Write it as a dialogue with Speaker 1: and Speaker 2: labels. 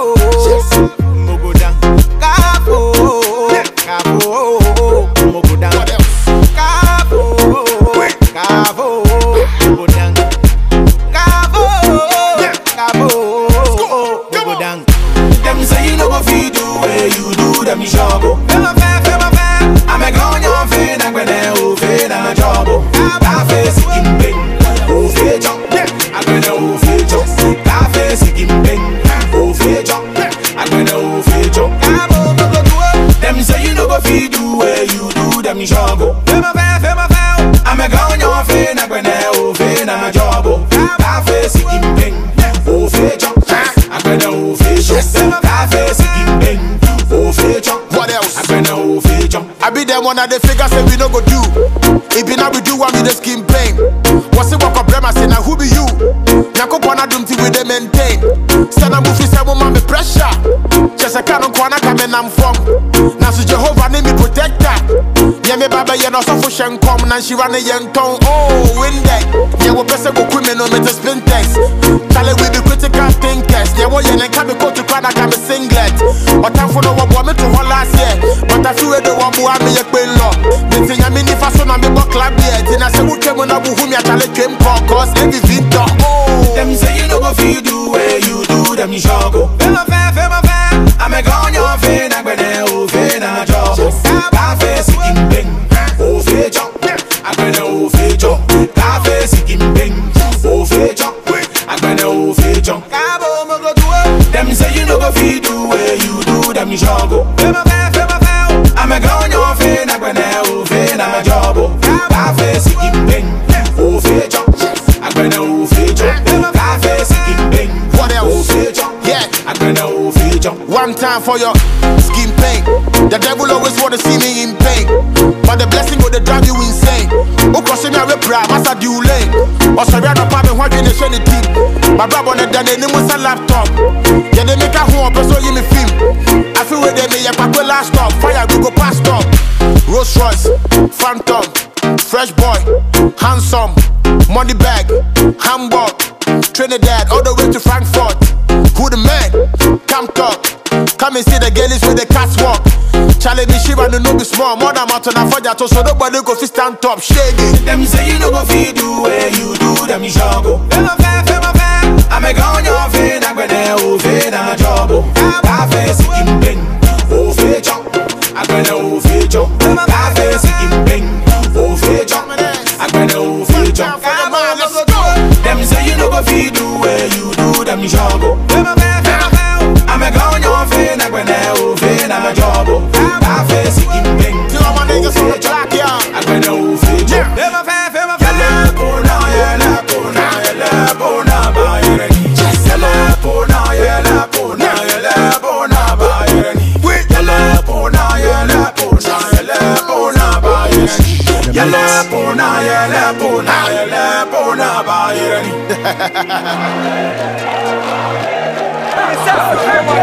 Speaker 1: Mogodan, Kafo, Kafo, Mogodan, Kafo, Kafo, Mogodan, Kafo, Kafo, Mogodan. Them say you no go fit do where you do them job. Fema fair, I'm a grown young fan, I'm gonna open a job. I face in pain, oh feature, I'm gonna oh feature. I face in pain, oh feature, I'm gonna oh feature. Them say you no go fit do where you do them job. Fema fair, I'm a grown young fan, I'm gonna open a job. I face in pain, oh feature, I'm gonna oh feature.
Speaker 2: What else?
Speaker 1: I
Speaker 2: be them one of the figures say we no go do. If be now we do one with the skin pain. What's it walk up them I say now who be you? Nyako pana dumti with them maintain. Stand up movie say woman me pressure. Just a canon kwana come I'm from. Now so Jehovah name me protector. Yeah me baba yeah no so for shen come now she run a young tongue. Oh win that. Yeah we best go criminal me to spin text. Charlie we be critical thinkers. Yeah what yeah can be go to kwana can be singlet. But time for no one me to hold last year. But I feel the one who me a queen law. The thing I mean if I saw na me book club here. Then I say we came on abu who me a Charlie came cause every victor. Oh
Speaker 1: them say you no go fit do where you do them job. Fema fair, I'm a grown young fan, I'm gonna open a job. I face in pain, oh feature, I'm gonna oh feature. I face in pain, oh feature, I'm gonna oh feature. Them say you no go fit do where you do them job. Fema fair, I'm a grown young fan, I'm gonna open a job. I face in pain, oh feature, I'm gonna oh feature. I face in pain,
Speaker 2: what else?
Speaker 1: Yeah, I'm gonna oh feature.
Speaker 2: One time for your skin pain. The devil always wanna see me in pain, but the blessing will drive you insane. Oh, cause me a repra, must I do lane? Or sorry, I don't pay me what you nation the team. My brother on the done any was a laptop. Yeah, they make a home, so you me film. I feel where they make a pack last stop. Fire, we go past up. Rolls Royce, Phantom, Fresh Boy, Handsome, Money Bag, Hamburg, Trinidad, all the way to Frankfurt. Who the man? Come talk. Come and see the girlies with the catwalk. Charlie me shiva no be small. More than mountain and fire so nobody go fi stand top. Shaggy.
Speaker 1: Them say you no go fi do where you do them job. Fema fair, I'm a grown young fan, I'm gonna open a job. I face in pain, oh feature, I'm gonna oh feature. I face in pain, oh feature, I'm gonna oh feature. Them say you no go fi do where you do them job. Fema fair, I'm a grown young fan, I'm gonna open a job. I face in pain, oh feature, I'm gonna oh feature. Fema fair,
Speaker 3: Yalla,